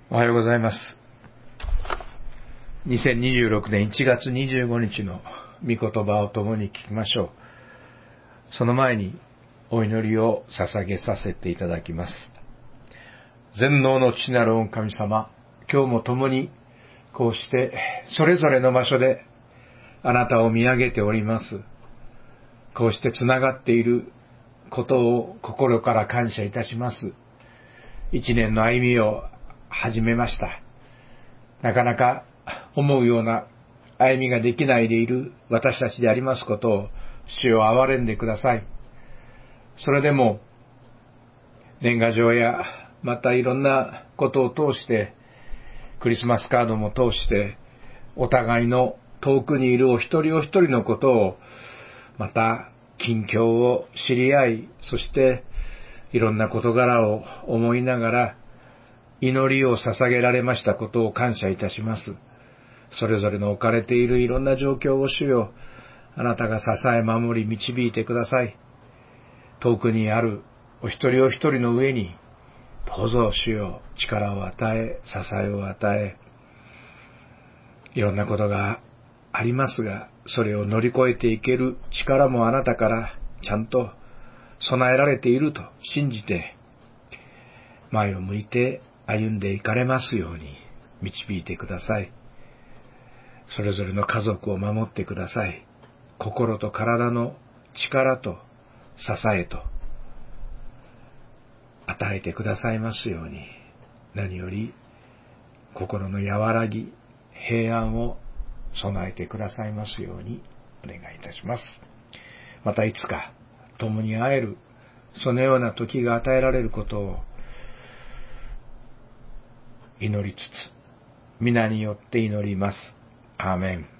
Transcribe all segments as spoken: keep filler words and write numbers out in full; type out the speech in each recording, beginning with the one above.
おはようございます。にせんにじゅうろくねんいちがつにじゅうごにちの御言葉を共に聞きましょう。その前にお祈りを捧げさせていただきます。全能の父なる御神様、今日も共にこうしてそれぞれの場所であなたを見上げております。こうしてつながっていることを心から感謝いたします。一年の歩みを始めました。なかなか思うような歩みができないでいる私たちでありますことを主よ憐れんでください。それでも年賀状やまたいろんなことを通してクリスマスカードも通してお互いの遠くにいるお一人お一人のことをまた近況を知り合い、そしていろんな事柄を思いながら祈りを捧げられましたことを感謝いたします。それぞれの置かれているいろんな状況を主よ、あなたが支え守り導いてください。遠くにあるお一人お一人の上にどうぞ主よ力を与え、支えを与え、いろんなことがありますが、それを乗り越えていける力もあなたからちゃんと備えられていると信じて、前を向いて歩んでいかれますように導いてください。それぞれの家族を守ってください。心と体の力と支えと与えてくださいますように、何より心の和らぎ、平安を備えてくださいますようにお願いいたします。またいつか共に会えるそのような時が与えられることを祈りつつ、皆によって祈ります。アーメン。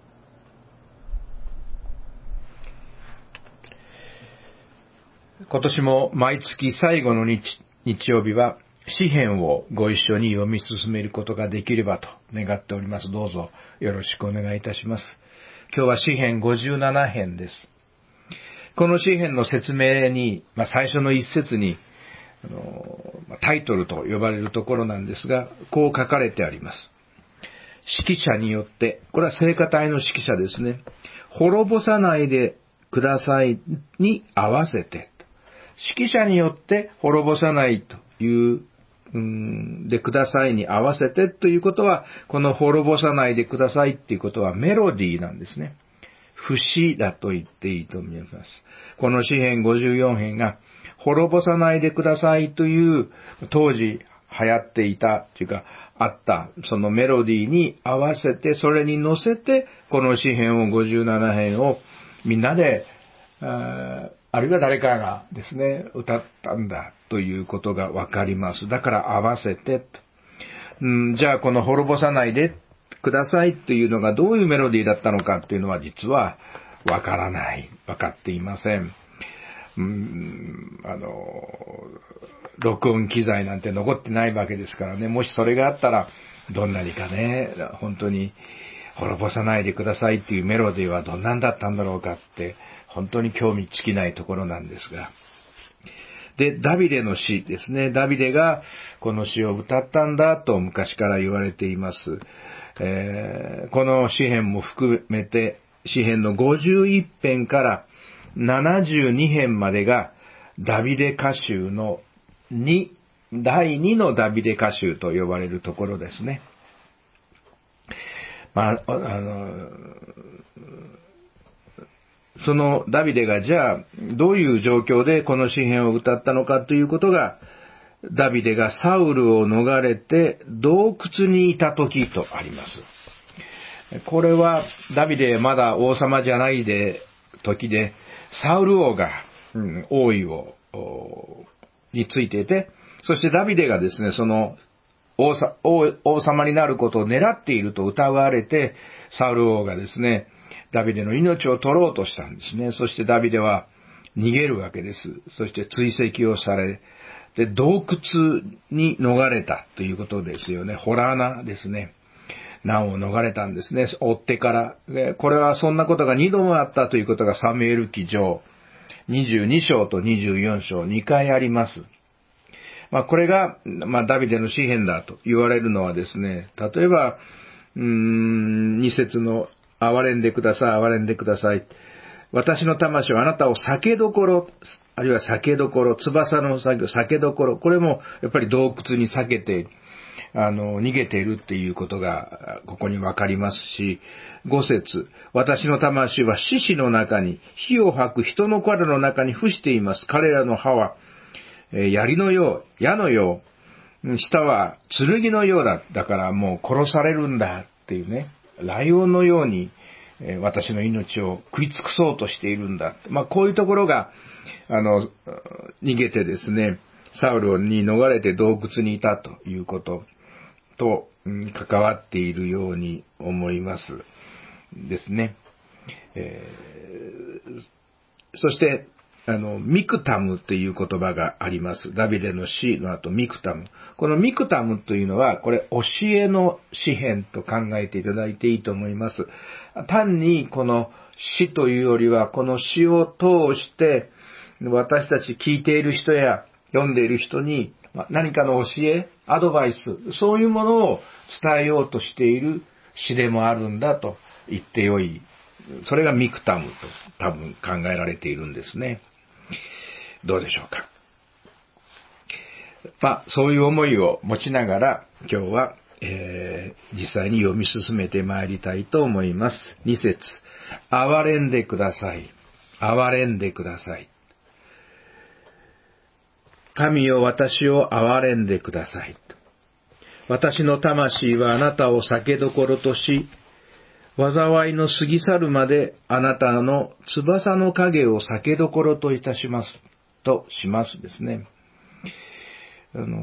今年も毎月最後の日、日曜日は詩編をご一緒に読み進めることができればと願っております。どうぞよろしくお願いいたします。今日は詩編ごじゅうななへんです。この詩編の説明に、まあ、最初の一節にあのタイトルと呼ばれるところなんですが、こう書かれてあります。指揮者によって、これは聖歌隊の指揮者ですね。滅ぼさないでくださいに合わせて。指揮者によって滅ぼさないという、うん、でくださいに合わせてということは、この滅ぼさないでくださいっていうことはメロディーなんですね。節だと言っていいと思います。この詩編ごじゅうよんへんが、滅ぼさないでくださいという当時流行っていたというかあったそのメロディーに合わせて、それに乗せてこの詩編をごじゅうななへんをみんなで あ, あるいは誰かがですね歌ったんだということがわかります。だから合わせて、うん、じゃあこの滅ぼさないでくださいというのがどういうメロディーだったのかというのは実はわからない、わかっていません。うーん、あの、録音機材なんて残ってないわけですからね、もしそれがあったら、どんなにかね、本当に滅ぼさないでくださいっていうメロディーはどんなんだったんだろうかって、本当に興味尽きないところなんですが。で、ダビデの詩ですね。ダビデがこの詩を歌ったんだと昔から言われています。えー、この詩編も含めて、詩編のごじゅういっぺんからななじゅうにへんまでがダビデ歌集のに、だいにのダビデ歌集と呼ばれるところですね。まあ、あの、そのダビデがじゃあどういう状況でこの詩編を歌ったのかということが、ダビデがサウルを逃れて洞窟にいた時とあります。これはダビデまだ王様じゃないで時で、サウル王が、うん、王位をについていて、そしてダビデがですね、その 王, 王, 王様になることを狙っていると疑われて、サウル王がですね、ダビデの命を取ろうとしたんですね。そしてダビデは逃げるわけです。そして追跡をされ、で洞窟に逃れたということですよね。ホラー穴ですね。難を逃れたんですね。追ってから。でこれはそんなことがにどもあったということがサムエル記上にじゅうにしょうとにじゅうよんしょうにかいあります。 まあこれが、まあダビデの詩篇だと言われるのはですね、例えば、うーん、二節の憐れんでください、憐れんでください。私の魂はあなたを酒どころ、あるいは酒どころ、翼の酒どころ、これもやっぱり洞窟に避けて、あの、逃げているっていうことが、ここにわかりますし、五節、私の魂は獅子の中に、火を吐く人の彼の中に伏しています。彼らの歯は、えー、槍のよう、矢のよう、舌は剣のようだ。だからもう殺されるんだっていうね、ライオンのように、えー、私の命を食い尽くそうとしているんだ。まあ、こういうところが、あの、逃げてですね、サウルに逃れて洞窟にいたということと、うん、関わっているように思いますですね。えー、そして、あの、ミクタムという言葉があります。ダビデの詩の後、ミクタム。このミクタムというのは、これ、教えの詩篇と考えていただいていいと思います。単にこの詩というよりは、この詩を通して、私たち聞いている人や読んでいる人に、何かの教え、アドバイス、そういうものを伝えようとしている詩でもあるんだと言ってよい。それがミクタムと多分考えられているんですね。どうでしょうか。まあ、そういう思いを持ちながら、今日は、えー、実際に読み進めてまいりたいと思います。二節、憐れんでください。憐れんでください。神よ、私を憐れんでください。私の魂はあなたを酒どころとし、災いの過ぎ去るまであなたの翼の影を酒どころといたします。としますですね。あの、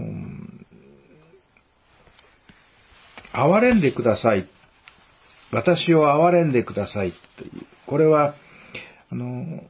憐れんでください。私を憐れんでください。という。これは、あの、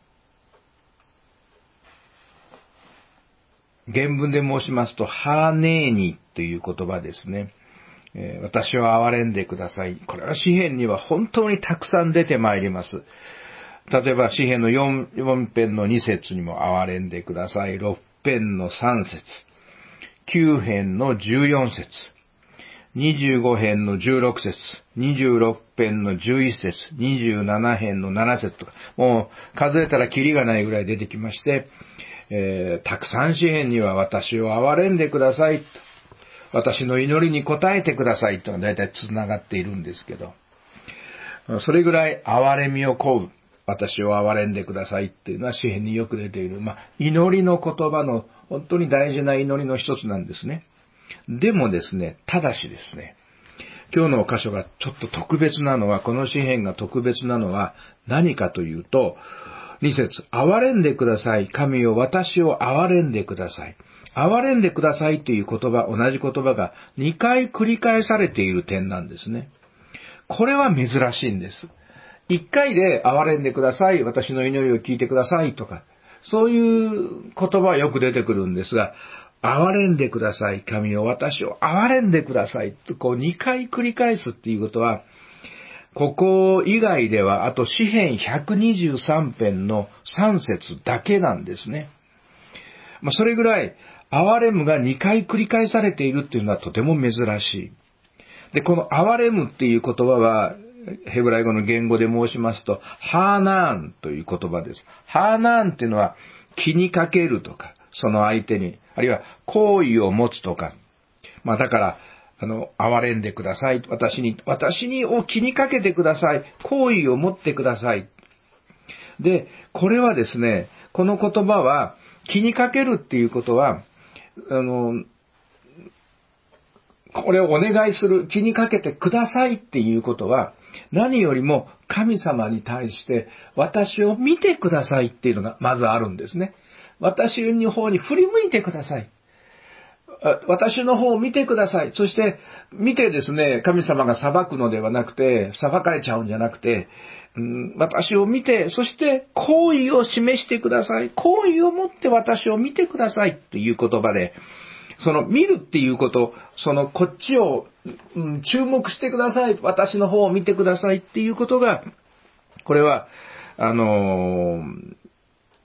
原文で申しますと、ハーネーニという言葉ですね。えー、私を憐れんでください。これは詩篇には本当にたくさん出てまいります。例えば詩篇の 4, 4編のに節にも憐れんでください。ろく編のさん節、きゅう編のじゅうよん節、にじゅうご編のじゅうろく節、にじゅうろく編のじゅういっ節、にじゅうなな編のなな節とか、もう数えたらキリがないぐらい出てきまして、えー、たくさん詩篇には私を憐れんでください、私の祈りに応えてくださいというのが大体つながっているんですけど、それぐらい憐れみを請う、私を憐れんでくださいっていうのは詩篇によく出ている、まあ、祈りの言葉の本当に大事な祈りの一つなんですね。でもですね、ただしですね、今日の箇所がちょっと特別なのは、この詩篇が特別なのは何かというと、に節、憐れんでください。神よ、私を憐れんでください。憐れんでくださいという言葉、同じ言葉がにかい繰り返されている点なんですね。これは珍しいんです。いっかいで憐れんでください。私の祈りを聞いてくださいとか、そういう言葉はよく出てくるんですが、憐れんでください。神よ、私を憐れんでください。とこうにかい繰り返すっていうことは、ここ以外では、あと詩編ひゃくにじゅうさん編のさん節だけなんですね。まあ、それぐらい、憐れむがにかい繰り返されているっていうのはとても珍しい。で、この憐れむっていう言葉は、ヘブライ語の言語で申しますと、ハーナーンという言葉です。ハーナーンっていうのは、気にかけるとか、その相手に、あるいは好意を持つとか、まあだから、あの、憐れんでください。私に、私にを気にかけてください。好意を持ってください。で、これはですね、この言葉は、気にかけるっていうことは、あの、これをお願いする、気にかけてくださいっていうことは、何よりも神様に対して私を見てくださいっていうのがまずあるんですね。私の方に振り向いてください。私の方を見てください。そして、見てですね、神様が裁くのではなくて、裁かれちゃうんじゃなくて、うん、私を見て、そして好意を示してください。好意を持って私を見てくださいという言葉で、その見るっていうこと、そのこっちを、うん、注目してください。私の方を見てくださいっていうことが、これは、あのー、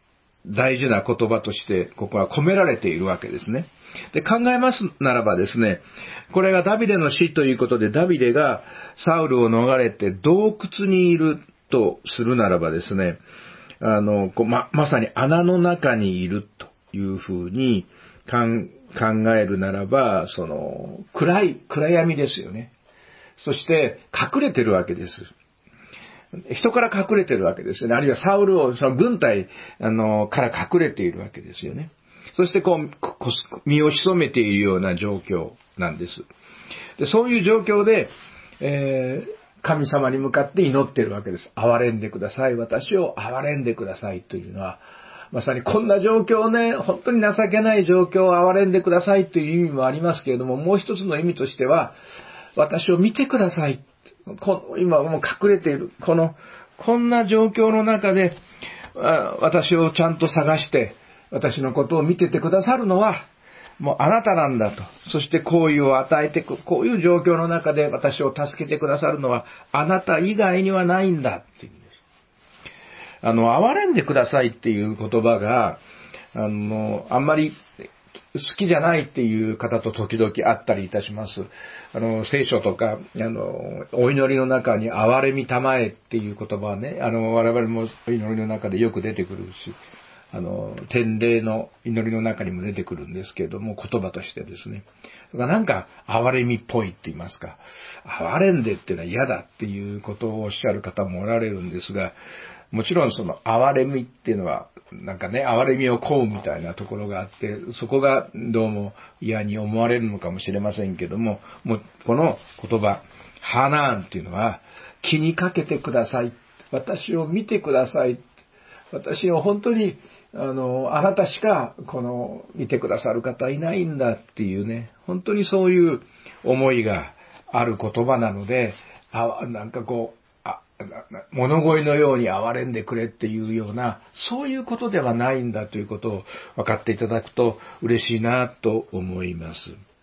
大事な言葉として、ここは込められているわけですね。で、考えますならばですね、これがダビデの死ということで、ダビデがサウルを逃れて洞窟にいるとするならばですね、あの、こうま、まさに穴の中にいるというふうに考えるならば、その、暗い、暗闇ですよね。そして、隠れてるわけです。人から隠れてるわけですよね。あるいはサウルを、その軍隊、あの、から隠れているわけですよね。そしてこう、身を潜めているような状況なんです。で、そういう状況で、えー、神様に向かって祈っているわけです。憐れんでください。私を憐れんでくださいというのは、まさにこんな状況ね、本当に情けない状況を憐れんでくださいという意味もありますけれども、もう一つの意味としては、私を見てください。今もう隠れている。この、こんな状況の中で、私をちゃんと探して、私のことを見ててくださるのは、もうあなたなんだと。そして好意を与えて、こういう状況の中で私を助けてくださるのは、あなた以外にはないんだっていうんです。あの、憐れんでくださいっていう言葉が、あの、あんまり好きじゃないっていう方と時々あったりいたします。あの、聖書とか、あの、お祈りの中に憐れみたまえっていう言葉はね、あの、我々もお祈りの中でよく出てくるし、あの、天礼の祈りの中にも出てくるんですけれども、言葉としてですね。なんか、憐れみっぽいって言いますか、憐れんでっていうのは嫌だっていうことをおっしゃる方もおられるんですが、もちろんその憐れみっていうのは、なんかね、憐れみを請うみたいなところがあって、そこがどうも嫌に思われるのかもしれませんけども、もうこの言葉、ハナーンっていうのは、気にかけてください。私を見てください。私を本当に、あの、あなたしか、この、見てくださる方いないんだっていうね、本当にそういう思いがある言葉なので、あ、なんかこう、あ、物乞いのように憐れんでくれっていうような、そういうことではないんだということを分かっていただくと嬉しいなと思います。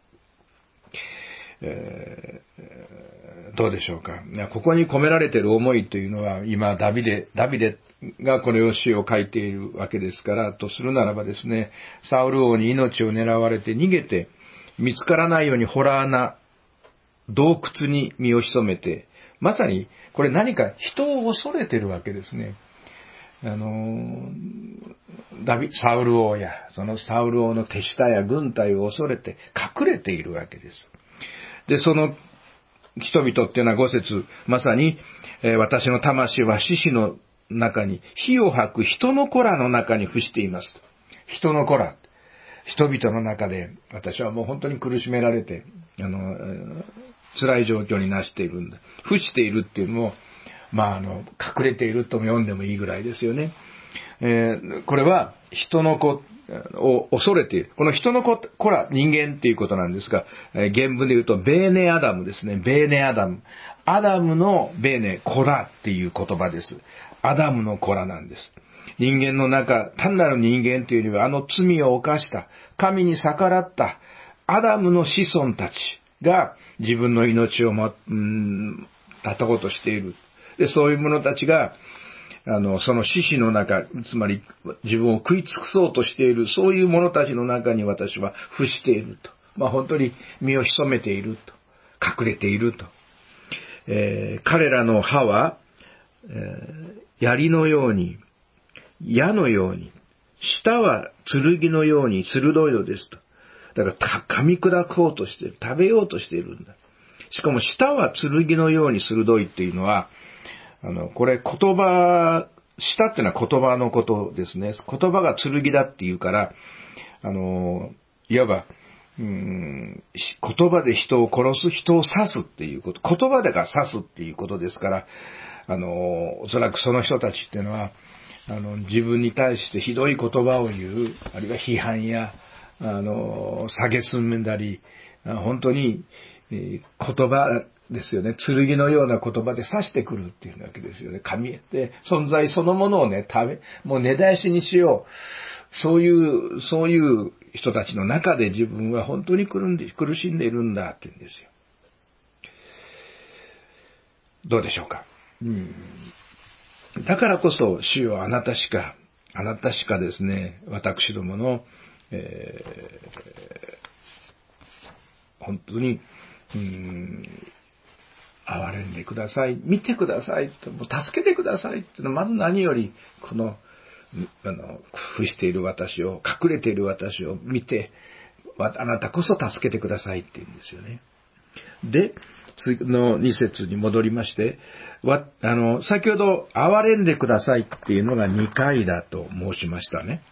えー、どうでしょうか。ここに込められている思いというのは、今、ダビデ、ダビデがこの詩を書いているわけですから、とするならばですね、サウル王に命を狙われて逃げて、見つからないように洞穴、洞窟に身を潜めて、まさに、これ何か人を恐れてるわけですね。あの、ダビ、サウル王や、そのサウル王の手下や軍隊を恐れて隠れているわけです。で、その人々っていうのはご節、まさに、えー、私の魂は獅子の中に、火を吐く人の子らの中に伏していますと。人の子ら。人々の中で、私はもう本当に苦しめられて、あの、辛い状況になしているんだ。伏しているっていうのも、まあ、あの、隠れているとも読んでもいいぐらいですよね。えー、これは、人の子を恐れている。この人の子、子ら、人間っていうことなんですが、えー、原文で言うと、ベーネアダムですね。ベーネアダム。アダムのベーネ、子らっていう言葉です。アダムの子らなんです。人間の中、単なる人間というよりは、あの罪を犯した、神に逆らった、アダムの子孫たちが自分の命をも、うん、絶とうとしている。で、そういう者たちが、あの、その獅子の中、つまり自分を食い尽くそうとしている、そういう者たちの中に私は伏していると。まあ本当に身を潜めていると。隠れていると。えー、彼らの歯は、えー、槍のように、矢のように、舌は剣のように鋭いのですと。だから噛み砕こうとしている。食べようとしているんだ。しかも舌は剣のように鋭いっていうのは、あの、これ言葉、舌っていうのは言葉のことですね。言葉が剣だっていうから、あの、いわば、うーん、言葉で人を殺す、人を刺すっていうこと。言葉でが刺すっていうことですから、あの、おそらくその人たちっていうのは、あの、自分に対してひどい言葉を言う、あるいは批判や、あの、蔑んだり、本当に、えー、言葉ですよね。剣のような言葉で刺してくるっていうわけですよね。神で、存在そのものをね、食べ、もう根絶やしにしよう。そういう、そういう人たちの中で自分は本当に苦んで、苦しんでいるんだって言うんですよ。どうでしょうか。うん、だからこそ、主よあなたしかあなたしかですね、私どもの、えー、本当に、うーん、憐れんでください、見てくださいと、もう助けてくださいっていうのは、まず何より、この、あの、伏している私を、隠れている私を見て、あなたこそ助けてくださいって言うんですよね。で、次のに節に戻りまして、わ、あの、先ほど、憐れんでくださいっていうのがにかいだと申しましたね。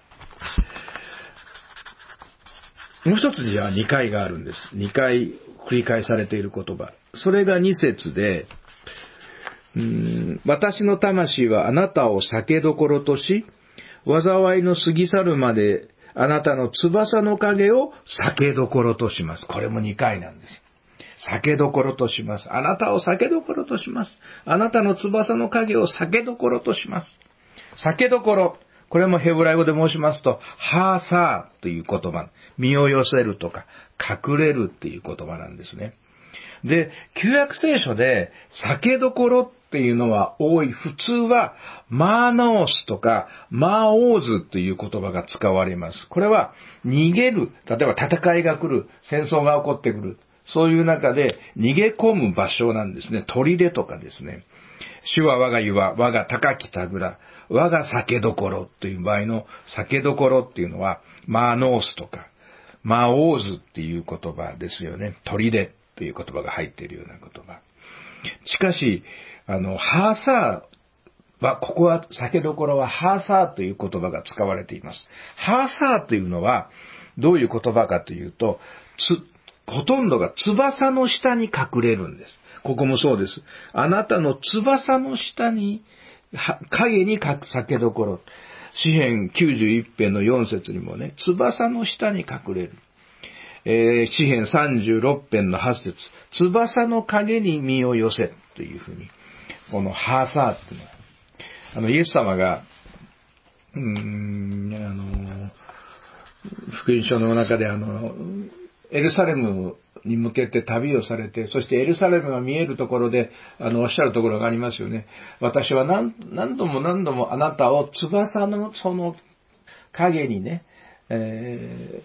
もう一つにはにかいがあるんです。にかい繰り返されている言葉。それがに節で、うーん、私の魂はあなたを酒どころとし、災いの過ぎ去るまであなたの翼の影を酒どころとします。これもにかいなんです。酒どころとします。あなたを酒どころとします。あなたの翼の影を酒どころとします。酒どころ。これもヘブライ語で申しますと、ハーサーという言葉。身を寄せるとか、隠れるっていう言葉なんですね。で、旧約聖書で酒どころっていうのは多い。普通はマーノースとかマーオーズという言葉が使われます。これは逃げる。例えば戦いが来る。戦争が起こってくる。そういう中で逃げ込む場所なんですね。砦とかですね。主は我が岩、我が高き櫓、我が酒どころという場合の酒どころっていうのはマーノースとかマーオーズっていう言葉ですよね。砦という言葉が入っているような言葉。しかし、あの、ハーサーは、ここは酒どころはハーサーという言葉が使われています。ハーサーというのはどういう言葉かというと、つほとんどが翼の下に隠れるんです。ここもそうです。あなたの翼の下に、影に酒どころ。詩編きゅうじゅういち編のよん節にもね、翼の下に隠れる。えー、詩編さんじゅうろく編のはち節、翼の影に身を寄せというふうに、このハーサーっていうのは、あの、イエス様が、うーん、あの、福音書の中であの、エルサレムに向けて旅をされて、そしてエルサレムが見えるところで、あの、おっしゃるところがありますよね。私は何、何度も何度もあなたを翼のその影にね、え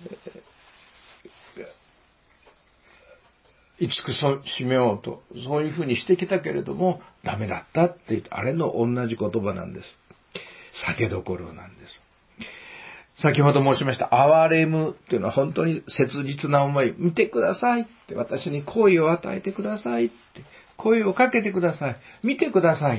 ー、いつくしめようと、そういうふうにしてきたけれども、ダメだったって言って、あれの同じ言葉なんです。酒どころなんです。先ほど申しました、憐れむっていうのは本当に切実な思い。見てくださいって、私に声を与えてくださいって、声をかけてください。見てくださいって。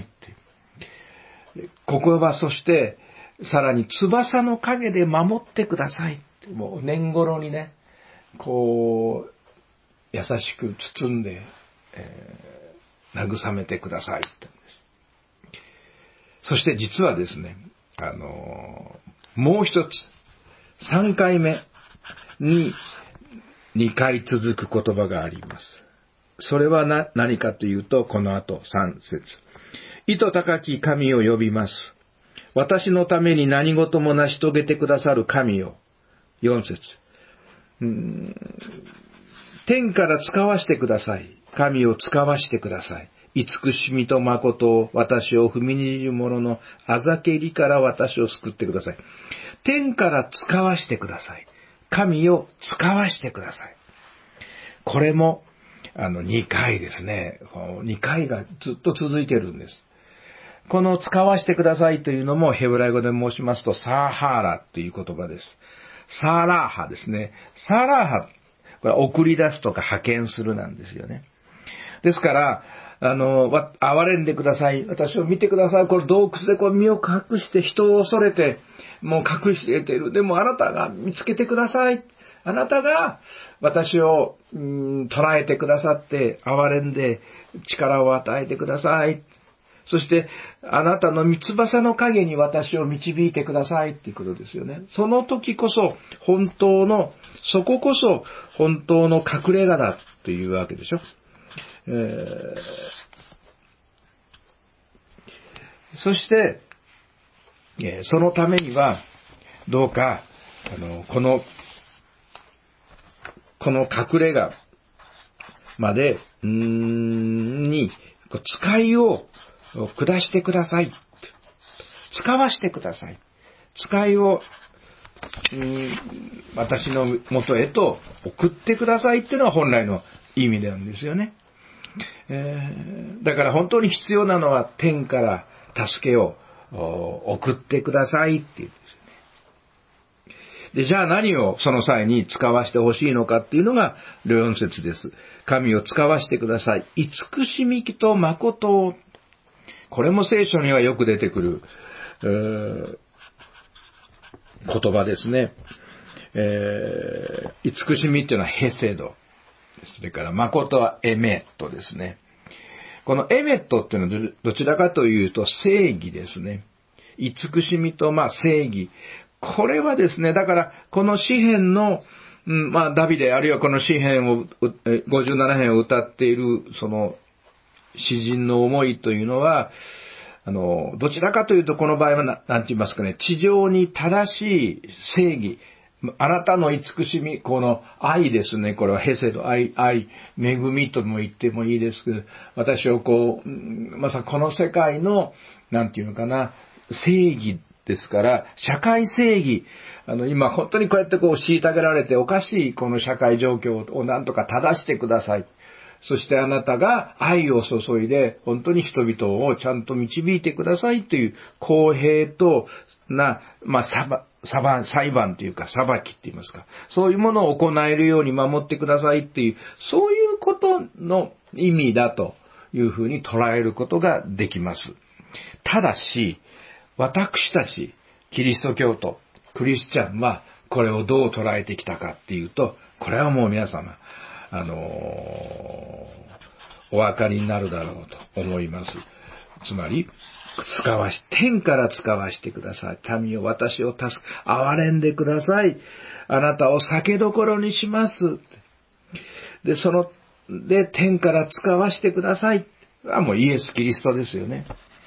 ここはそして、さらに翼の影で守ってくださいって。もう年頃にね、こう、優しく包んで、えー、慰めてくださいって言うんです。そして実はですね、あのー、もう一つ、三回目に二回続く言葉があります。それはな何かというと、この後三節。意図高き神を呼びます。私のために何事も成し遂げてくださる神よ。四節。うーん、天から使わしてください。神を使わしてください。慈しみと誠を私を踏みにじる者のあざけりから私を救ってください。天から使わしてください。神を使わしてください。これも、あの、にかいですね。にかいがずっと続いてるんです。この使わしてくださいというのもヘブライ語で申しますと、サーハーラという言葉です。サーラーハですね。サーラーハ、これは送り出すとか派遣するなんですよね。ですから、あの、憐れんでください。私を見てください。これ洞窟でこう身を隠して人を恐れて、もう隠している。でもあなたが見つけてください。あなたが私を、うん、捉えてくださって、憐れんで力を与えてください。そして、あなたの翼の影に私を導いてくださいっていうことですよね。その時こそ、本当の、そここそ本当の隠れ家だというわけでしょ。えー、そして、えー、そのためには、どうか、あの、この、この隠れ家まで、うーん、に、使いを下してください。使わしてください。 使いを、うん、私の元へと送ってくださいっていうのが本来の意味なんですよね。えー、だから本当に必要なのは天から助けを送ってくださいっていうんですよね。で、じゃあ何をその際に使わしてほしいのかっていうのがよん節です。神を使わしてください。慈しみと誠を。これも聖書にはよく出てくる、えー、言葉ですね。えー、慈しみっていうのはヘセド。それから誠はエメットですね。このエメットっていうのはどちらかというと正義ですね。慈しみとまあ正義。これはですね、だからこの詩編の、うん、まあダビデあるいはこの詩編を、ごじゅうなな編を歌っているその詩人の思いというのは、あの、どちらかというとこの場合はな、なんて言いますかね、地上に正しい正義、あなたの慈しみ、この愛ですね。これはヘセド、愛、愛、恵みとも言ってもいいですけど、私をこう、まさこの世界の、なんていうのかな、正義ですから、社会正義、あの、今本当にこうやってこう虐げられておかしいこの社会状況をなんとか正してください。そしてあなたが愛を注いで本当に人々をちゃんと導いてくださいという公平とな、まあ、裁判、裁判というか裁きって言いますか。そういうものを行えるように守ってくださいっていう、そういうことの意味だというふうに捉えることができます。ただし、私たち、キリスト教徒、クリスチャンはこれをどう捉えてきたかっていうと、これはもう皆様、あのー、お分かりになるだろうと思います。つまり、使わし、天から使わしてください。民を、私を助け、憐れんでください。あなたを酒どころにします。で、その、で、天から使わしてください。あ、もうイエス・キリストですよね。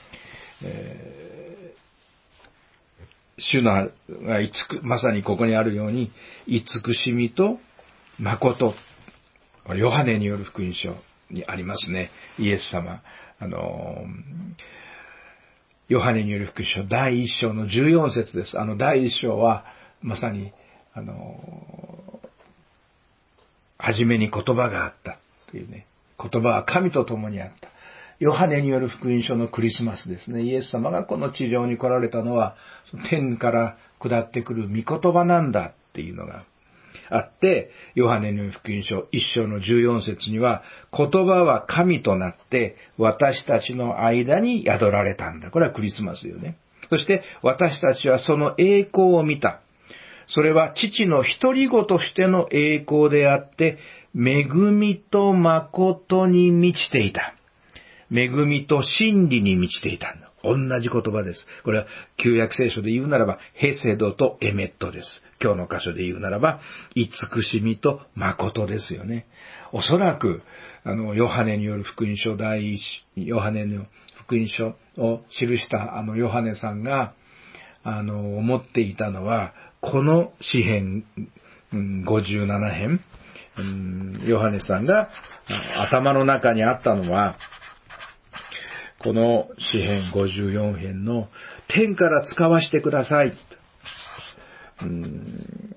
えー、主のがいつく、まさにここにあるように、慈しみと誠。ヨハネによる福音書にありますね。イエス様。あの、ヨハネによる福音書だいいっ章のじゅうよん節です。あのだいいっ章は、まさに、あの、初めに言葉があったというね。言葉は神と共にあった。ヨハネによる福音書のクリスマスですね。イエス様がこの地上に来られたのは、天から下ってくる御言葉なんだっていうのがあって、ヨハネの福音書いっ章のじゅうよん節には、言葉は神となって私たちの間に宿られたんだ。これはクリスマスよね。そして私たちはその栄光を見た。それは父の独り子としての栄光であって、恵みと誠に満ちていた。恵みと真理に満ちていたんだ。同じ言葉です。これは旧約聖書で言うならば、ヘセドとエメットです。今日の箇所で言うならば、慈しみと誠ですよね。おそらく、あの、ヨハネによる福音書第一、ヨハネの福音書を記したあのヨハネさんが、あの、思っていたのは、この詩編、ごじゅうなな編、ヨハネさんが頭の中にあったのは、この詩編ごじゅうよん編の天から使わしてください。うーん、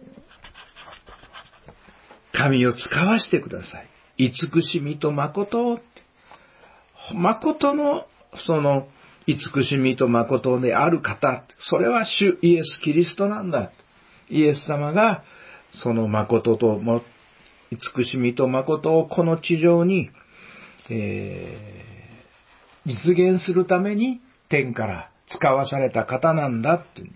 神を使わしてください。慈しみと誠。誠のその慈しみと誠である方。それは主イエス・キリストなんだ。イエス様がその誠とも慈しみと誠をこの地上に、えー実現するために天から使わされた方なんだって言うんです。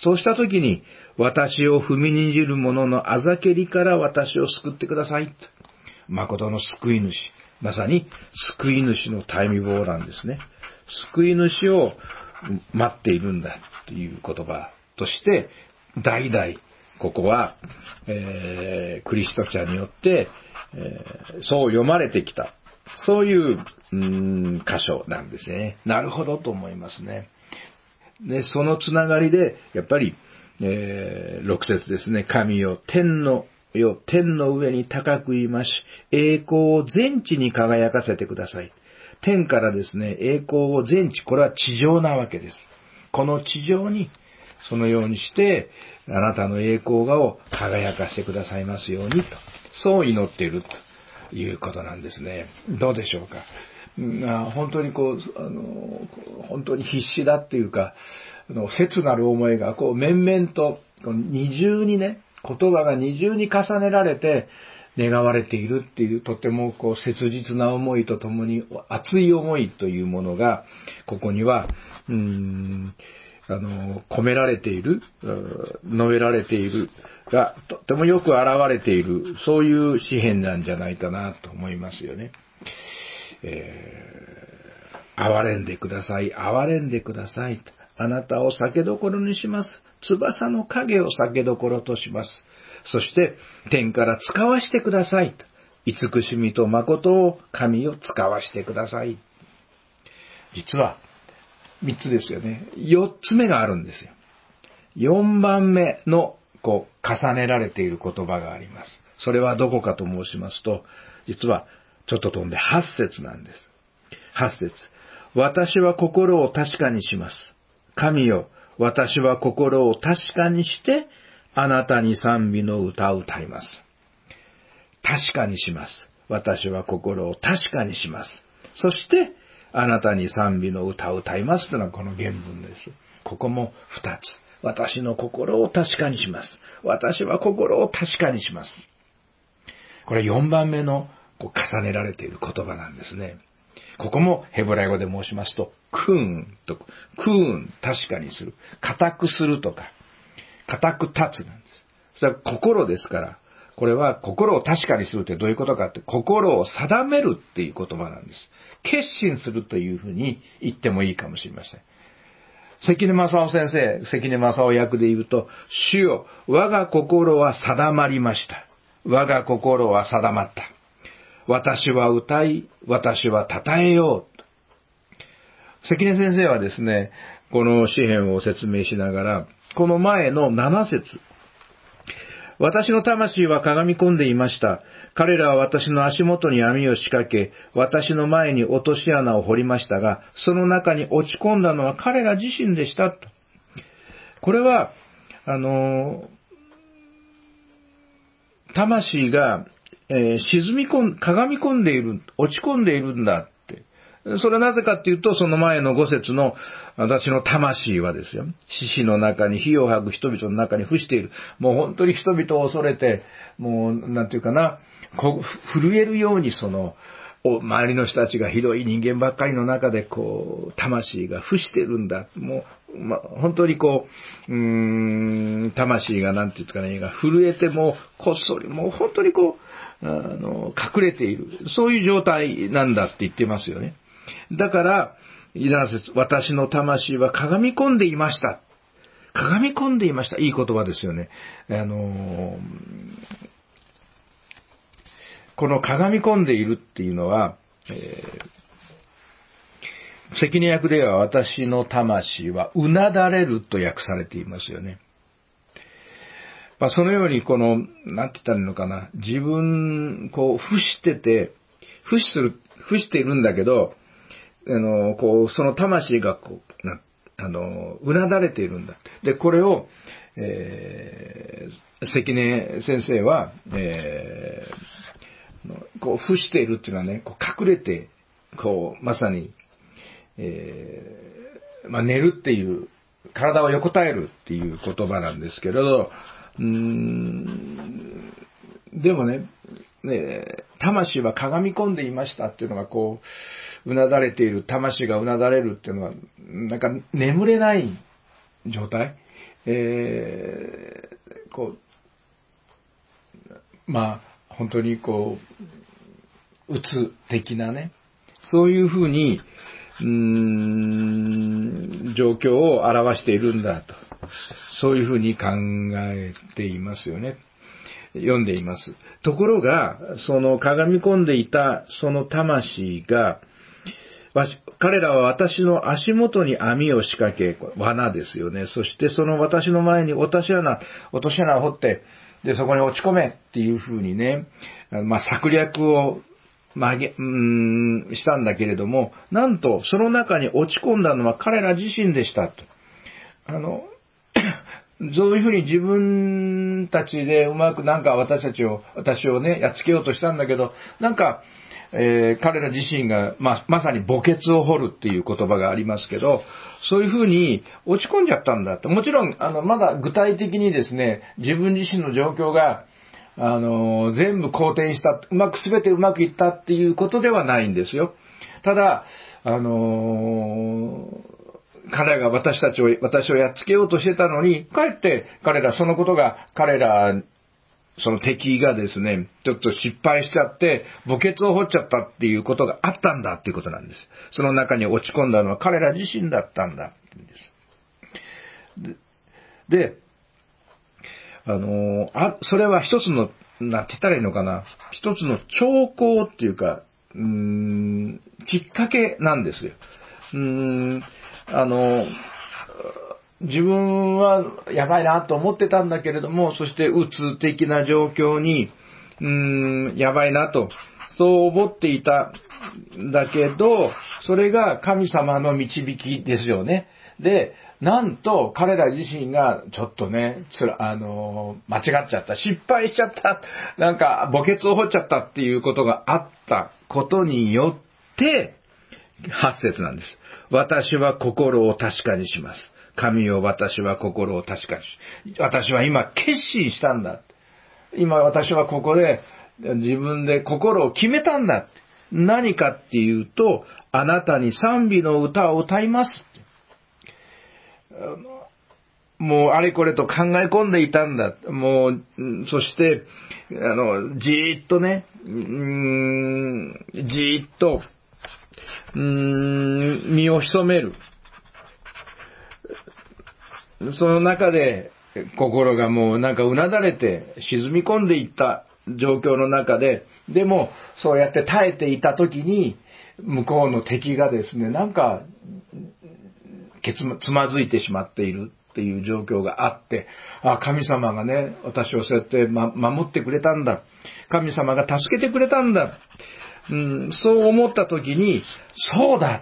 そうしたときに、私を踏みにじる者のあざけりから私を救ってください。誠の救い主。まさに救い主のタイミボーなんですね。救い主を待っているんだっていう言葉として、代々ここは、えー、クリスト者によって、えー、そう読まれてきた。そういう、うーん、箇所なんですね。なるほどと思いますね。で、そのつながりで、やっぱり、えー、ろく節ですね。神よ、天の、よ、天の上に高くいまし、栄光を全地に輝かせてください。天からですね、栄光を全地、これは地上なわけです。この地上に、 そのようにして、あなたの栄光画を輝かしてくださいますようにと、そう祈っているということなんですね。どうでしょうか。まあ、本当にこう、あの、本当に必死だっていうか、あの切なる思いがこう面々と二重にね、言葉が二重に重ねられて願われているっていう、とてもこう切実な思いとともに熱い思いというものがここにはうーんあの込められている、述べられているがとてもよく現れている、そういう詩篇なんじゃないかなと思いますよね。えー、憐れんでください、憐れんでください。あなたを酒どころにします。翼の影を酒どころとします。そして天から使わしてください。慈しみと誠を神を使わしてください。実は三つですよね。四つ目があるんですよ。四番目のこう重ねられている言葉があります。それはどこかと申しますと、実はちょっと飛んで八節なんです。八節。私は心を確かにします。神よ、私は心を確かにして、あなたに賛美の歌を歌います。確かにします。私は心を確かにします。そして、あなたに賛美の歌を歌いますというのはこの原文です。ここも二つ。私の心を確かにします。私は心を確かにします。これ四番目のこう重ねられている言葉なんですね。ここもヘブライ語で申しますと、クーンと、クーン、確かにする。固くするとか、固く立つなんです。それは心ですから、これは心を確かにするってどういうことかって、心を定めるっていう言葉なんです。決心するというふうに言ってもいいかもしれません。関根正夫先生、関根正夫役で言うと、主よ、我が心は定まりました。我が心は定まった。私は歌い、私は称えよう。関根先生はですね、この詩篇を説明しながら、この前のなな節。私の魂はかがみ込んでいました。彼らは私の足元に網を仕掛け、私の前に落とし穴を掘りましたが、その中に落ち込んだのは彼ら自身でした。これは、あの、魂が、えー、沈み込ん、かがみ込んでいる、落ち込んでいるんだって。それはなぜかっていうと、その前の五節の私の魂はですよ。獅子の中に火を吐く人々の中に伏している。もう本当に人々を恐れて、もう、なんていうかな、こう震えるようにその、周りの人たちがひどい人間ばっかりの中で、こう、魂が伏してるんだ。もう、ま、本当にこう、うーん、魂がなんて言うかね、が震えても、こっそり、もう本当にこう、あの、隠れている。そういう状態なんだって言ってますよね。だから、私の魂はかがみ込んでいました。かがみ込んでいました。いい言葉ですよね。あの、このかがみ込んでいるっていうのは、えー、関根訳では私の魂はうなだれると訳されていますよね。まあ、そのようにこの、なんて言ったらいいのかな、自分、こう、伏してて、伏する、伏しているんだけど、あの、こう、その魂がこう、な、あの、うなだれているんだ。で、これを、えー、関根先生は、えー、こう、伏しているっていうのはね、こう隠れて、こう、まさに、えー、まあ、寝るっていう、体を横たえるっていう言葉なんですけれど、うーん、でもね、ね、魂はかがみ込んでいましたっていうのがこう、うなだれている、魂がうなだれるっていうのは、なんか眠れない状態、えー、こう、まあ、本当にこう、うつ的なね、そういうふうに、うーん、状況を表しているんだと。そういうふうに考えていますよね。読んでいます。ところが、そのかがみ込んでいたその魂が、彼らは私の足元に網を仕掛け、罠ですよね。そしてその私の前に落とし穴、落とし穴を掘って、で、そこに落ち込めっていうふうにね、まあ、策略を曲げ、うーん、したんだけれども、なんとその中に落ち込んだのは彼ら自身でしたと。あの、 そういうふうに自分たちでうまくなんか私たちを、私をね、やっつけようとしたんだけど、なんか、えー、彼ら自身が、ま、まさに墓穴を掘るっていう言葉がありますけど、そういうふうに落ち込んじゃったんだって。もちろん、あの、まだ具体的にですね、自分自身の状況が、あの、全部好転した、うまくすべてうまくいったっていうことではないんですよ。ただ、あのー、彼らが私たちを、私をやっつけようとしてたのに、かえって彼ら、そのことが、彼ら、その敵がですね、ちょっと失敗しちゃって、墓穴を掘っちゃったっていうことがあったんだっていうことなんです。その中に落ち込んだのは彼ら自身だったんだって言うんです。で、であのー、あ、それは一つの、なんて言ったらいいのかな、一つの兆候っていうか、うーん、きっかけなんですよ。うーん、あの、自分はやばいなと思ってたんだけれども、そしてうつ的な状況に、うーん、やばいなと、そう思っていたんだけど、それが神様の導きですよね。で、なんと彼ら自身がちょっとね、つら、あの、間違っちゃった、失敗しちゃった、なんか墓穴を掘っちゃったっていうことがあったことによって、はち節なんです。私は心を確かにします。神よ、私は心を確かにし、私は今決心したんだ。今私はここで自分で心を決めたんだ。何かっていうと、あなたに賛美の歌を歌います。もうあれこれと考え込んでいたんだ。もう、そして、あの、じーっとね、うーん、じーっと、うーん、身を潜める。その中で、心がもうなんかうなだれて沈み込んでいった状況の中で、でもそうやって耐えていた時に、向こうの敵がですね、なんか、けつつまずいてしまっているっていう状況があって、あ、神様がね、私をそうやって、ま、守ってくれたんだ。神様が助けてくれたんだ。うん、そう思った時に、そうだって。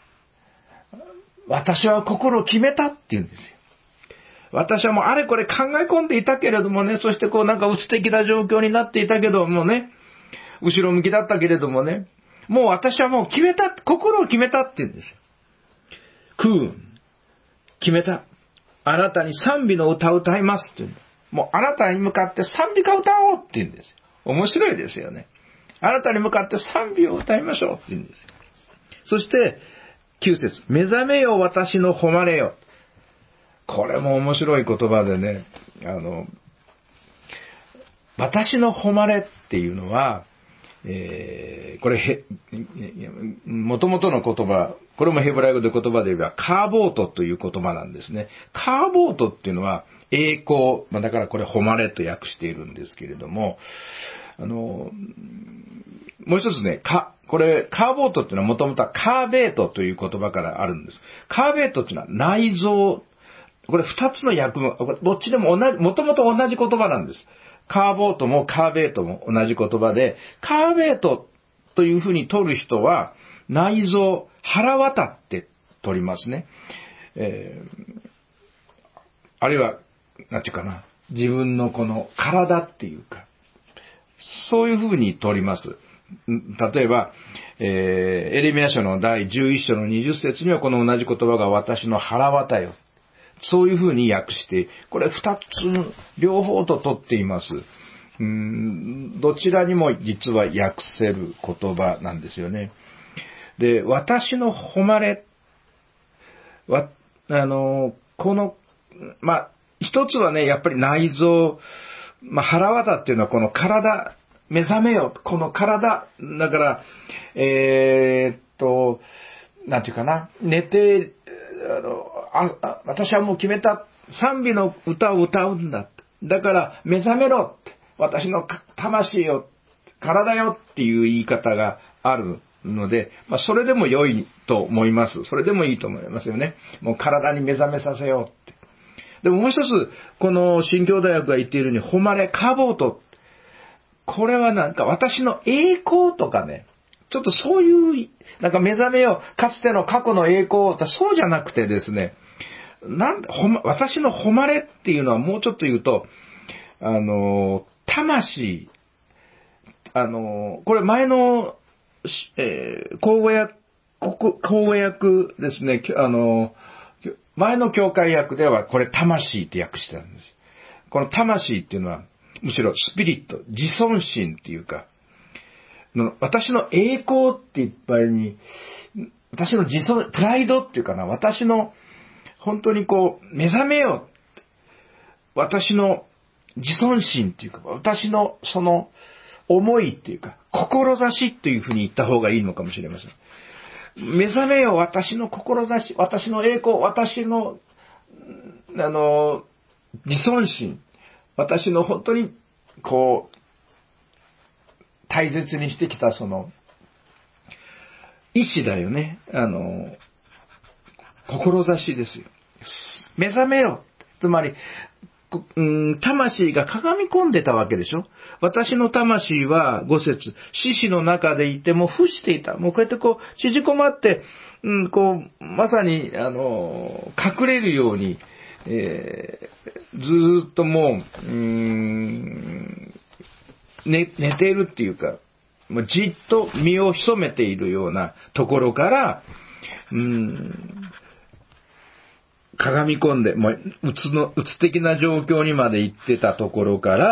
私は心を決めたって言うんですよ。私はもうあれこれ考え込んでいたけれどもね、そしてこうなんか鬱的な状況になっていたけどもね、後ろ向きだったけれどもね、もう私はもう決めた、心を決めたって言うんですよ。空、決めた。あなたに賛美の歌を歌いますって言うんです。もうあなたに向かって賛美歌を歌おうって言うんですよ。面白いですよね。あなたに向かって賛美を歌いましょうって言うんですよ。そして、きゅう節、目覚めよ私の誉れよ。これも面白い言葉でね、あの、私の誉れっていうのは、えー、これへ、元々の言葉、これもヘブライ語で言葉で言えば、カーボートという言葉なんですね。カーボートっていうのは、栄光、まあ、だからこれ誉れと訳しているんですけれども、あの、もう一つね、か、これ、カーボートっていうのは元々はカーベートという言葉からあるんです。カーベートっていうのは内臓、これ二つの訳も、どっちでも同じ、もともと同じ言葉なんです。カーボートもカーベートも同じ言葉で、カーベートというふうに取る人は、内臓、腹渡って取りますね。えー、あるいは、なんていうかな、自分のこの体っていうか、そういうふうに取ります。例えば、えー、エレミヤ書のだいじゅういっ章のにじゅっ節にはこの同じ言葉が私の腹渡よ。そういうふうに訳して、これ二つ、両方と取っています。うーん、どちらにも実は訳せる言葉なんですよね。で、私の誉れ、わ、あの、この、まあ、一つはね、やっぱり内臓、まあ、腹渡っていうのはこの体、目覚めよ、この体、だから、えー、っと、なんていうかな、寝て、あのああ、私はもう決めた、賛美の歌を歌うんだ。だから目覚めろって、私の魂よ、体よっていう言い方があるので、まあ、それでも良いと思います。それでもいいと思いますよね。もう体に目覚めさせようって。でももう一つ、この新教大学が言っているように、誉れ、カボート。これはなんか私の栄光とかね、ちょっとそういう、なんか目覚めよう、かつての過去の栄光とそうじゃなくてですね、 なんほま、私の誉れっていうのはもうちょっと言うと、あの、魂、あの、これ前の、えー、口語訳、口語訳ですね、あの、前の教会訳ではこれ魂って訳してたんです。この魂っていうのは、むしろスピリット、自尊心っていうか、私の栄光っていっぱいに、私の自尊、プライドっていうかな、私の、本当にこう、目覚めよ。私の自尊心っていうか、私のその思いっていうか、志っていうふうに言った方がいいのかもしれません。目覚めよ、私の志、私の栄光、私の、あの、自尊心、私の本当に、こう、大切にしてきたその、意志だよね。あの、志ですよ。目覚めろ。つまり、うん、魂が鏡込んでたわけでしょ。私の魂は、五節、獅子の中でいても伏していた。もうこうやってこう、縮こまって、うん、こう、まさに、あの、隠れるように、えー、ずーっともう、うーん、寝、寝ているっていうか、もうじっと身を潜めているようなところから、うーん、鏡込んで、もう、うつの、うつ的な状況にまで行ってたところから、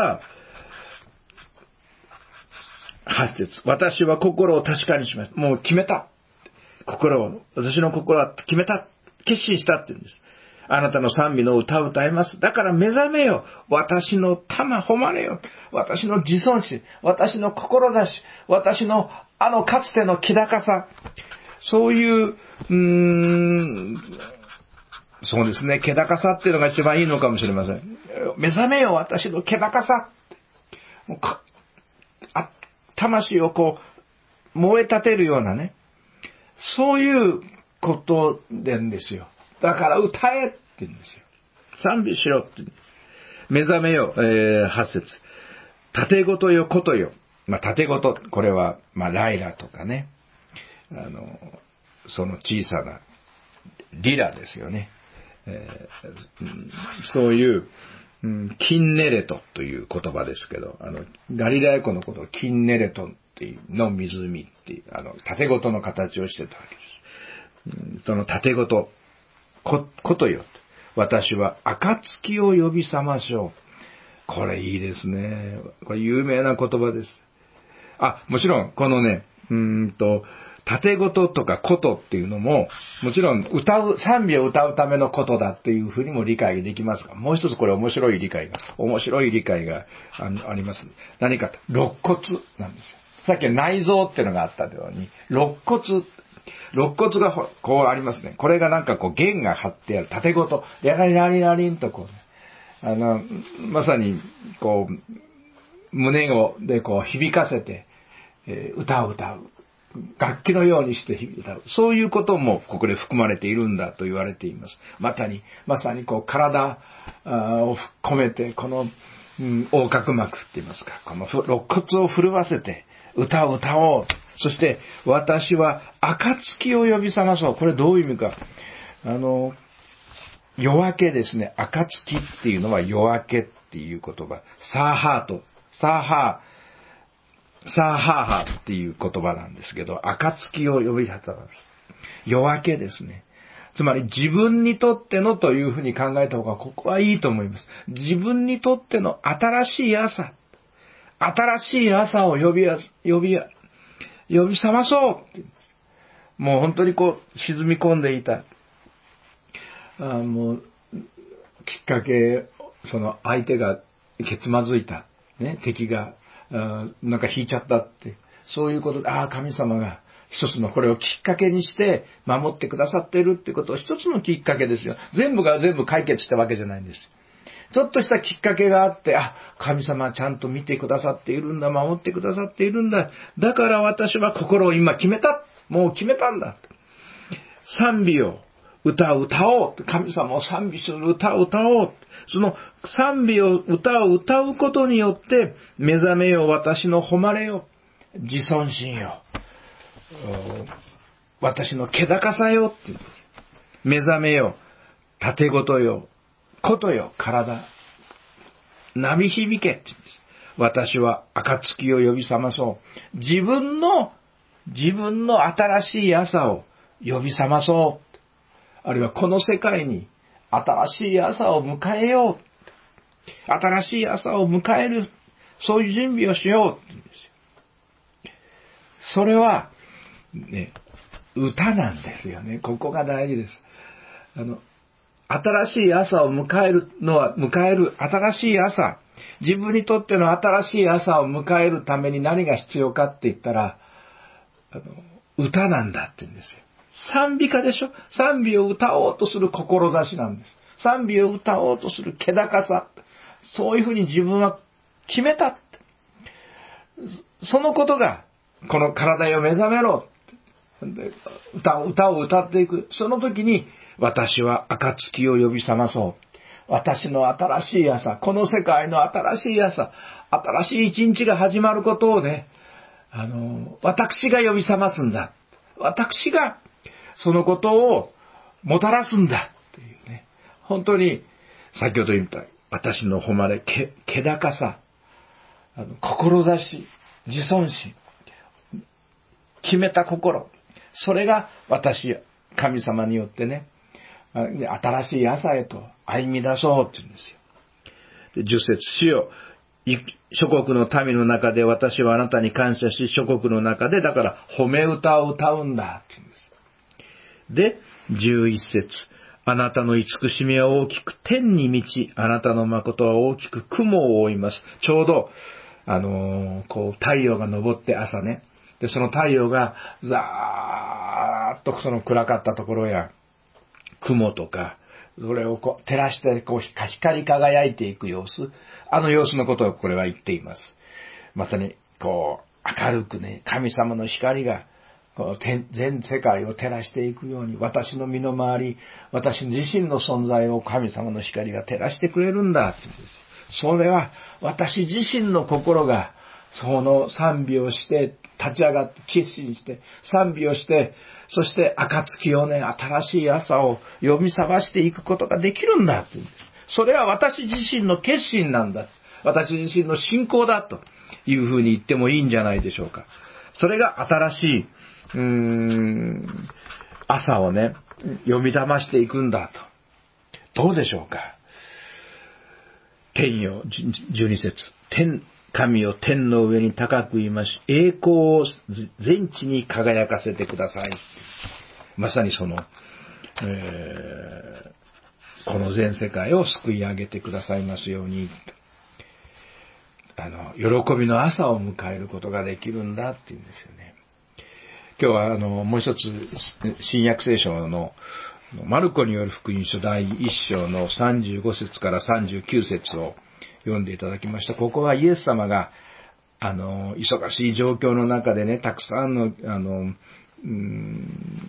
八節。私は心を確かにしました。もう決めた。心を、私の心は決めた。決心したって言うんです。あなたの賛美の歌を歌います。だから目覚めよ。私の玉誉れよ。私の自尊心。私の志。私のあのかつての気高さ。そういう、うーん、そうですね。気高さっていうのが一番いいのかもしれません。目覚めよ、私の気高さ。もうかあ魂をこう、燃え立てるようなね。そういうことなんですよ。だから歌えって言うんですよ。賛美しろって。目覚めよ、えー、八節。盾ごとよ、ことよ。まあ、盾ごと、これは、まあ、ライラとかね。あの、その小さなリラですよね。えー、そういう、うん、キンネレトという言葉ですけど、あの、ガリラヤ湖のことをキンネレトっていうの湖っていう、あの、盾ごとの形をしてたわけです。うん、その盾ごと、こ、ことよ。私は暁を呼び覚ましょう。これいいですね。これ有名な言葉です。あ、もちろん、このね、うーんと、盾ごととかことっていうのも、もちろん歌う、賛美を歌うためのことだっていうふうにも理解できますが、もう一つこれ面白い理解が、面白い理解があります。何かと、肋骨なんですよ。さっき内臓っていうのがあったように、肋骨、肋骨がこうありますね。これがなんかこう弦が張ってある、盾ごと、やがりなりなりんとこう、あの、まさに、こう、胸を、でこう響かせて、えー、歌を歌う。楽器のようにして歌う。そういうこともここで含まれているんだと言われています。またに、まさにこう体を込めて、この、うん、横隔膜って言いますか、この肋骨を震わせて歌を歌おう。そして、私は暁を呼び覚まそう。これどういう意味か。あの、夜明けですね。暁っていうのは夜明けっていう言葉。サーハート。サーハー。サーハーハーっていう言葉なんですけど、暁を呼び覚ます。夜明けですね。つまり自分にとってのというふうに考えた方がここはいいと思います。自分にとっての新しい朝。新しい朝を呼び、呼び、呼び覚まそうって。もう本当にこう沈み込んでいた。あもう、きっかけ、その相手がけつまずいた。ね、敵が。なんか引いちゃったって。そういうことで、ああ、神様が一つのこれをきっかけにして守ってくださっているっていうことを一つのきっかけですよ。全部が全部解決したわけじゃないんです。ちょっとしたきっかけがあって、あ、神様はちゃんと見てくださっているんだ、守ってくださっているんだ。だから私は心を今決めた。もう決めたんだ。賛美を歌を歌おう。神様を賛美する歌を歌おう。その賛美を歌を歌うことによって目覚めよ私の誉れよ。自尊心よ。私の気高さよって目覚めよ。 盾ごとよ、ことよ、体、鳴び響けって言うんです。私は暁を呼び覚まそう。自分の、自分の新しい朝を呼び覚まそう。あるいはこの世界に新しい朝を迎えよう。新しい朝を迎える。そういう準備をしようって言うんですよ。それは、ね、歌なんですよね。ここが大事です。あの、新しい朝を迎えるのは、迎える新しい朝。自分にとっての新しい朝を迎えるために何が必要かって言ったら、あの歌なんだって言うんですよ。賛美歌でしょ？賛美を歌おうとする志なんです。賛美を歌おうとする気高さ。そういうふうに自分は決めた。そのことが、この体よ目覚めろ。歌を、歌を歌っていく。その時に、私は暁を呼び覚まそう。私の新しい朝、この世界の新しい朝、新しい一日が始まることをね、あの、私が呼び覚ますんだ。私がそのことをもたらすんだ。っていうね。本当に、先ほど言った、私の誉れ、け、気高さ、あの、志、自尊心、決めた心。それが私、神様によってね、新しい朝へと歩み出そうって言うんですよ。で、十節、主よ、諸国の民の中で私はあなたに感謝し、諸国の中でだから褒め歌を歌うんだって言うんです。で、十一節、あなたの慈しみは大きく天に満ち、あなたの誠は大きく雲を覆います。ちょうど、あのー、こう太陽が昇って朝ね。で、その太陽がザーッとその暗かったところや、雲とか、それをこう照らしてこう光り輝いていく様子、あの様子のことをこれは言っています。まさにこう明るくね、神様の光がこう全世界を照らしていくように、私の身の回り、私自身の存在を神様の光が照らしてくれるんだって言うんです。それは私自身の心がその賛美をして立ち上がって決心して賛美をして、そして暁をね、新しい朝を呼び覚ましていくことができるんだって言うんです。それは私自身の決心なんだ。私自身の信仰だというふうに言ってもいいんじゃないでしょうか。それが新しい、うーん、朝をね、呼び覚ましていくんだと。どうでしょうか。天よ、十二節。天、神を天の上に高く言いまし、栄光を全地に輝かせてください。まさにその、えー、この全世界を救い上げてくださいますように、あの、喜びの朝を迎えることができるんだっていうんですよね。今日はあの、もう一つ、新約聖書のマルコによる福音書第一章のさんじゅうご節からさんじゅうきゅう節を読んでいただきました。ここはイエス様が、あの、忙しい状況の中でね、たくさんの、あの、うん、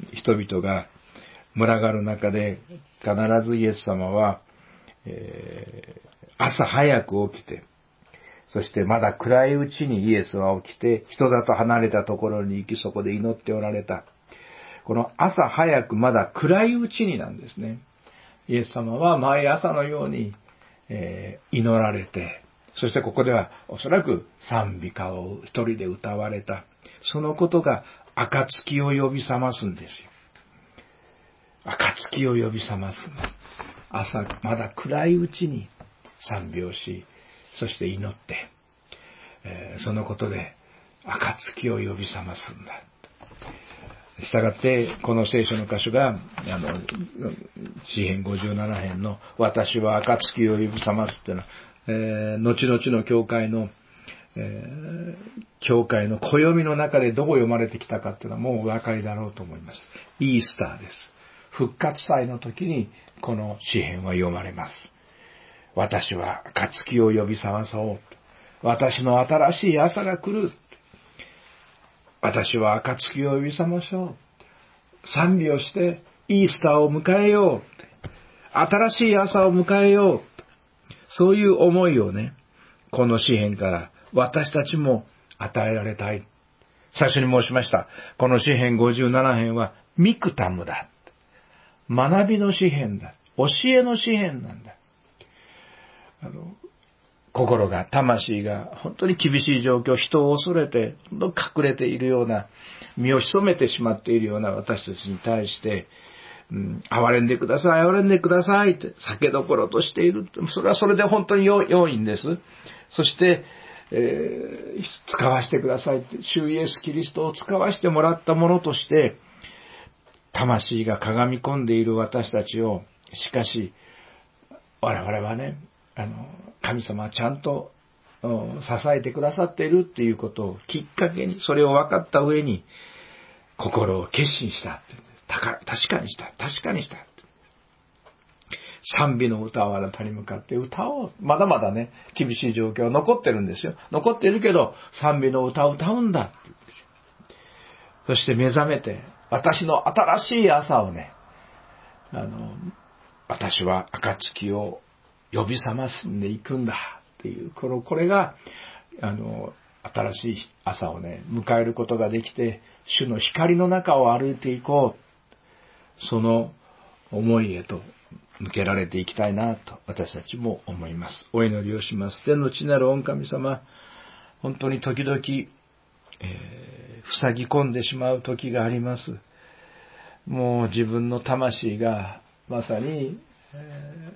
人々が群がる中で、必ずイエス様は、えー、朝早く起きて、そしてまだ暗いうちにイエスは起きて、人里離れたところに行き、そこで祈っておられた。この朝早くまだ暗いうちになんですね。イエス様は毎朝のように、えー、祈られて、そしてここではおそらく賛美歌を一人で歌われた。そのことが暁を呼び覚ますんですよ。暁を呼び覚ます。朝まだ暗いうちに賛美をし、そして祈って、えー、そのことで暁を呼び覚ますんだ。したがって、この聖書の箇所が、あの、詩編ごじゅうなな編の、私は暁を呼び覚ますっていうのは、えー、後々の教会の、えー、教会の暦の中でどう読まれてきたかっていうのはもうお分かりだろうと思います。イースターです。復活祭の時に、この詩編は読まれます。私は暁を呼び覚まそう。私の新しい朝が来る。私は暁を呼び覚ましょう。賛美をしてイースターを迎えよう。新しい朝を迎えよう。そういう思いをね、この詩編から私たちも与えられたい。最初に申しました。この詩編ごじゅうなな編はミクタムだ。学びの詩編だ。 教えの詩篇なんだ。あの心が、魂が本当に厳しい状況、人を恐れて隠れているような、身を潜めてしまっているような私たちに対して、うん、憐れんでください、憐れんでくださいって、酒どころとしている。それはそれで本当に良いんです。そして、えー、使わせてくださいって、主イエス・キリストを使わせてもらったものとして、魂がかがみ込んでいる私たちを、しかし、我々はね、あの、神様はちゃんと、うん、支えてくださっているっていうことをきっかけに、それを分かった上に、心を決心したって。確かにした。確かにした。賛美の歌をあなたに向かって歌おう。まだまだね、厳しい状況は残ってるんですよ。残っているけど、賛美の歌を歌うんだって言うんですよ。そして目覚めて、私の新しい朝をね、あの、私は暁を呼び覚ますんでいくんだっていう、この、これが、あの、新しい朝をね、迎えることができて、主の光の中を歩いていこう。その思いへと向けられていきたいなと私たちも思います。お祈りをします。天の地なる御神様、本当に時々、えー、塞ぎ込んでしまう時があります。もう自分の魂がまさに、え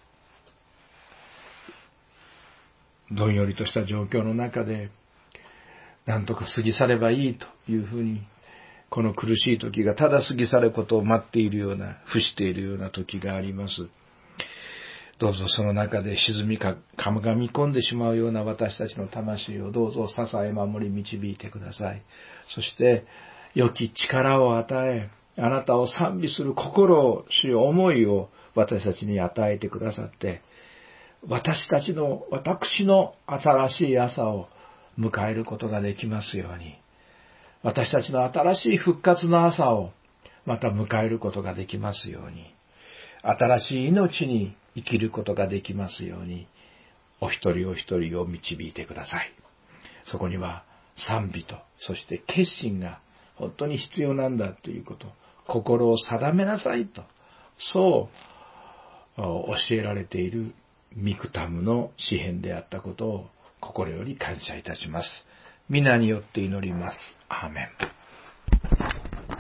ー、どんよりとした状況の中で、なんとか過ぎ去ればいいというふうに、この苦しい時がただ過ぎ去ることを待っているような、伏しているような時があります。どうぞその中で沈みか、かがみ込んでしまうような私たちの魂をどうぞ支え守り導いてください。そして、良き力を与え、あなたを賛美する心を、主よ思いを私たちに与えてくださって、私たちの、私の新しい朝を迎えることができますように、私たちの新しい復活の朝をまた迎えることができますように、新しい命に生きることができますように、お一人お一人を導いてください。そこには賛美と、そして決心が本当に必要なんだということ、心を定めなさいと、そう教えられているミクタムの詩篇であったことを心より感謝いたします。皆によって祈ります。アーメン。